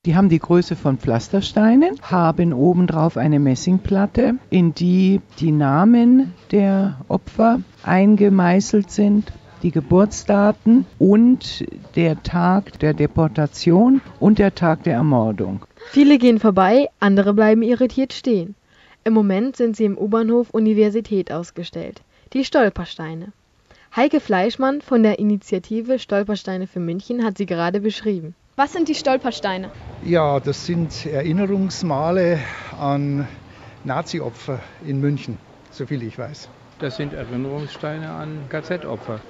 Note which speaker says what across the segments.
Speaker 1: Die haben die Größe von Pflastersteinen, haben obendrauf eine Messingplatte, in die die Namen der Opfer eingemeißelt sind, die Geburtsdaten und der Tag der Deportation und der Tag der Ermordung.
Speaker 2: Viele gehen vorbei, andere bleiben irritiert stehen. Im Moment sind sie im U-Bahnhof Universität ausgestellt. Die Stolpersteine. Heike Fleischmann von der Initiative Stolpersteine für München hat sie gerade beschrieben.
Speaker 3: Was sind die Stolpersteine?
Speaker 4: Ja, das sind Erinnerungsmale an Nazi-Opfer in München, soviel ich weiß.
Speaker 5: Das sind Erinnerungssteine an KZ-Opfer.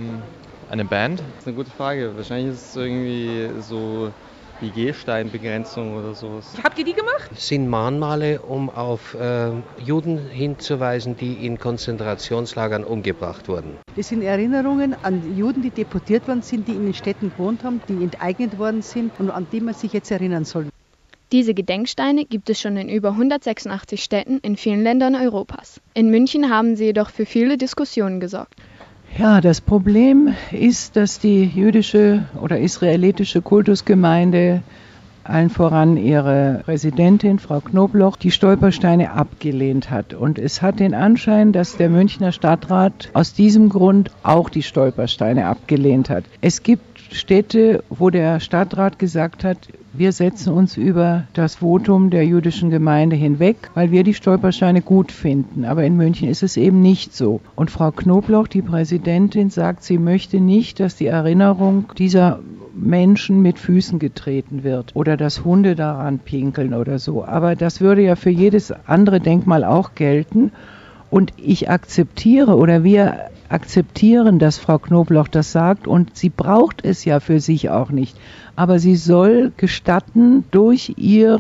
Speaker 6: Eine Band? Das ist eine gute Frage. Wahrscheinlich ist es irgendwie so wie Gehsteinbegrenzung oder sowas.
Speaker 3: Habt ihr die gemacht?
Speaker 7: Es sind Mahnmale, um auf Juden hinzuweisen, die in Konzentrationslagern umgebracht wurden.
Speaker 8: Das sind Erinnerungen an Juden, die deportiert worden sind, die in den Städten gewohnt haben, die enteignet worden sind und an die man sich jetzt erinnern soll.
Speaker 3: Diese Gedenksteine gibt es schon in über 186 Städten in vielen Ländern Europas. In München haben sie jedoch für viele Diskussionen gesorgt.
Speaker 1: Ja, das Problem ist, dass die jüdische oder israelitische Kultusgemeinde, allen voran ihre Präsidentin, Frau Knobloch, die Stolpersteine abgelehnt hat. Und es hat den Anschein, dass der Münchner Stadtrat aus diesem Grund auch die Stolpersteine abgelehnt hat. Es gibt Städte, wo der Stadtrat gesagt hat, wir setzen uns über das Votum der jüdischen Gemeinde hinweg, weil wir die Stolpersteine gut finden. Aber in München ist es eben nicht so. Und Frau Knobloch, die Präsidentin, sagt, sie möchte nicht, dass die Erinnerung dieser Menschen mit Füßen getreten wird oder dass Hunde daran pinkeln oder so. Aber das würde ja für jedes andere Denkmal auch gelten. Und ich akzeptiere oder wir akzeptieren, dass Frau Knobloch das sagt und sie braucht es ja für sich auch nicht. Aber sie soll gestatten durch ihr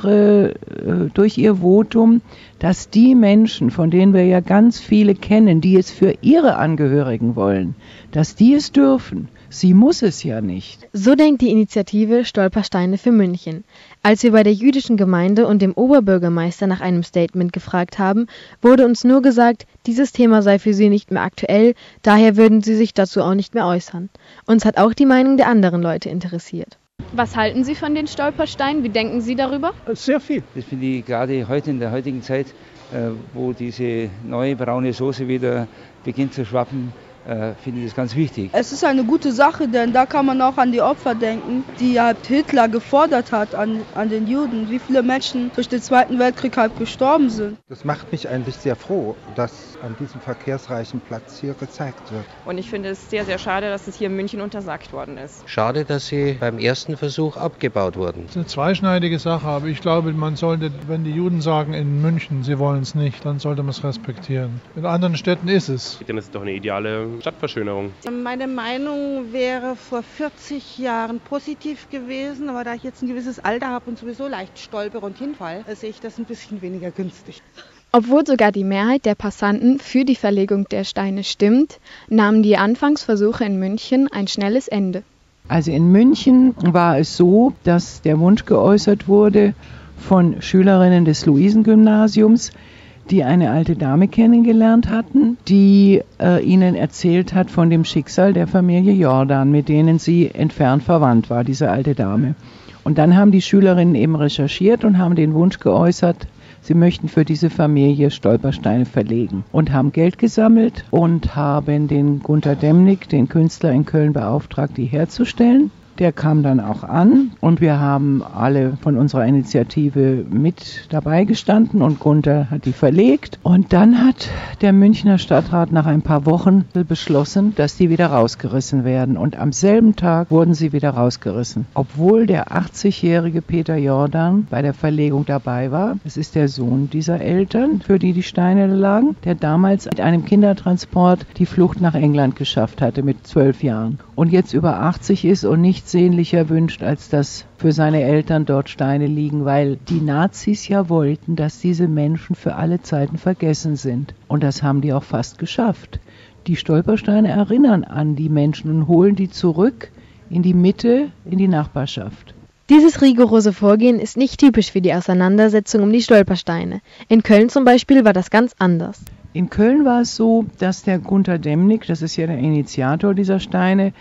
Speaker 1: Votum, dass die Menschen, von denen wir ja ganz viele kennen, die es für ihre Angehörigen wollen, dass die es dürfen. Sie muss es ja nicht.
Speaker 2: So denkt die Initiative Stolpersteine für München. Als wir bei der jüdischen Gemeinde und dem Oberbürgermeister nach einem Statement gefragt haben, wurde uns nur gesagt, dieses Thema sei für sie nicht mehr aktuell, daher würden sie sich dazu auch nicht mehr äußern. Uns hat auch die Meinung der anderen Leute interessiert.
Speaker 3: Was halten Sie von den Stolpersteinen? Wie denken Sie darüber?
Speaker 4: Sehr viel.
Speaker 5: Das finde ich gerade heute in der heutigen Zeit, wo diese neue braune Soße wieder beginnt zu schwappen, finde ich das ganz wichtig.
Speaker 9: Es ist eine gute Sache, denn da kann man auch an die Opfer denken, die halt Hitler gefordert hat an den Juden. Wie viele Menschen durch den Zweiten Weltkrieg halt gestorben sind.
Speaker 10: Das macht mich eigentlich sehr froh, dass an diesem verkehrsreichen Platz hier gezeigt wird.
Speaker 11: Und ich finde es sehr, sehr schade, dass es hier in München untersagt worden ist.
Speaker 7: Schade, dass sie beim ersten Versuch abgebaut wurden.
Speaker 12: Das ist eine zweischneidige Sache, aber ich glaube, man sollte, wenn die Juden sagen in München, sie wollen es nicht, dann sollte man es respektieren. In anderen Städten ist es.
Speaker 13: Denn es ist doch eine ideale Stadtverschönerung.
Speaker 14: Meine Meinung wäre vor 40 Jahren positiv gewesen, aber da ich jetzt ein gewisses Alter habe und sowieso leicht stolpere und hinfall, sehe ich das ein bisschen weniger günstig.
Speaker 3: Obwohl sogar die Mehrheit der Passanten für die Verlegung der Steine stimmt, nahmen die Anfangsversuche in München ein schnelles Ende.
Speaker 1: Also in München war es so, dass der Wunsch geäußert wurde von Schülerinnen des Luisengymnasiums, die eine alte Dame kennengelernt hatten, die ihnen erzählt hat von dem Schicksal der Familie Jordan, mit denen sie entfernt verwandt war, diese alte Dame. Und dann haben die Schülerinnen eben recherchiert und haben den Wunsch geäußert, sie möchten für diese Familie Stolpersteine verlegen und haben Geld gesammelt und haben den Gunter Demnig, den Künstler in Köln, beauftragt, die herzustellen. Der kam dann auch an und wir haben alle von unserer Initiative mit dabei gestanden und Gunter hat die verlegt. Und dann hat der Münchner Stadtrat nach ein paar Wochen beschlossen, dass die wieder rausgerissen werden. Und am selben Tag wurden sie wieder rausgerissen. Obwohl der 80-jährige Peter Jordan bei der Verlegung dabei war. Es ist der Sohn dieser Eltern, für die die Steine lagen, der damals mit einem Kindertransport die Flucht nach England geschafft hatte mit 12 Jahren. Und jetzt über 80 ist und nichts sehnlicher wünscht, als dass für seine Eltern dort Steine liegen, weil die Nazis ja wollten, dass diese Menschen für alle Zeiten vergessen sind. Und das haben die auch fast geschafft. Die Stolpersteine erinnern an die Menschen und holen die zurück in die Mitte, in die Nachbarschaft.
Speaker 2: Dieses rigorose Vorgehen ist nicht typisch für die Auseinandersetzung um die Stolpersteine. In Köln zum Beispiel war das ganz anders.
Speaker 1: In Köln war es so, dass der Gunter Demnig, das ist ja der Initiator dieser Steine,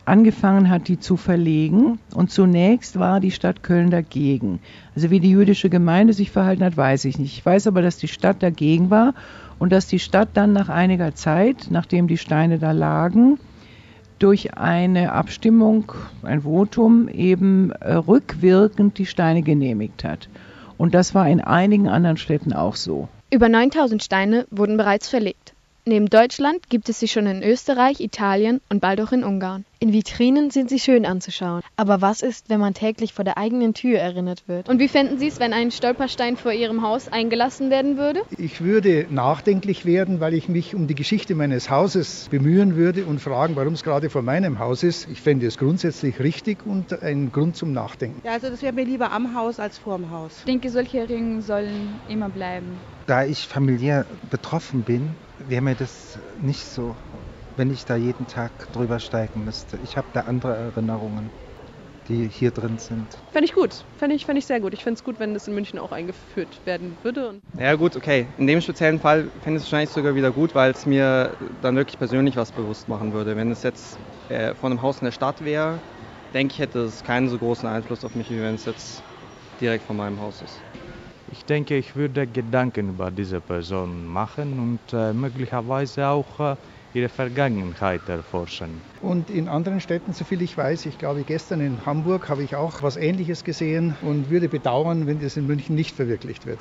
Speaker 1: angefangen hat, die zu verlegen. Und zunächst war die Stadt Köln dagegen. Also wie die jüdische Gemeinde sich verhalten hat, weiß ich nicht. Ich weiß aber, dass die Stadt dagegen war und dass die Stadt dann nach einiger Zeit, nachdem die Steine da lagen, durch eine Abstimmung, ein Votum, eben rückwirkend die Steine genehmigt hat. Und das war in einigen anderen Städten auch so.
Speaker 3: Über 9000 Steine wurden bereits verlegt. Neben Deutschland gibt es sie schon in Österreich, Italien und bald auch in Ungarn.
Speaker 2: In Vitrinen sind sie schön anzuschauen. Aber was ist, wenn man täglich vor der eigenen Tür erinnert wird?
Speaker 3: Und wie fänden Sie es, wenn ein Stolperstein vor Ihrem Haus eingelassen werden würde?
Speaker 4: Ich würde nachdenklich werden, weil ich mich um die Geschichte meines Hauses bemühen würde und fragen, warum es gerade vor meinem Haus ist. Ich fände es grundsätzlich richtig und ein Grund zum Nachdenken.
Speaker 14: Ja, also das wäre mir lieber am Haus als vorm Haus.
Speaker 15: Ich denke, solche Erinnerungen sollen immer bleiben.
Speaker 10: Da ich familiär betroffen bin, wäre mir das nicht so, wenn ich da jeden Tag drüber steigen müsste. Ich habe da andere Erinnerungen, die hier drin sind.
Speaker 11: Fände ich gut. Fände ich sehr gut. Ich fände es gut, wenn das in München auch eingeführt werden würde.
Speaker 6: Ja gut, okay. In dem speziellen Fall fände ich es wahrscheinlich sogar wieder gut, weil es mir dann wirklich persönlich was bewusst machen würde. Wenn es jetzt vor einem Haus in der Stadt wäre, denke ich, hätte es keinen so großen Einfluss auf mich, wie wenn es jetzt direkt vor meinem Haus ist.
Speaker 16: Ich denke, ich würde Gedanken über diese Person machen und möglicherweise auch ihre Vergangenheit erforschen.
Speaker 4: Und in anderen Städten, soviel ich weiß, ich glaube gestern in Hamburg habe ich auch was Ähnliches gesehen und würde bedauern, wenn das in München nicht verwirklicht wird.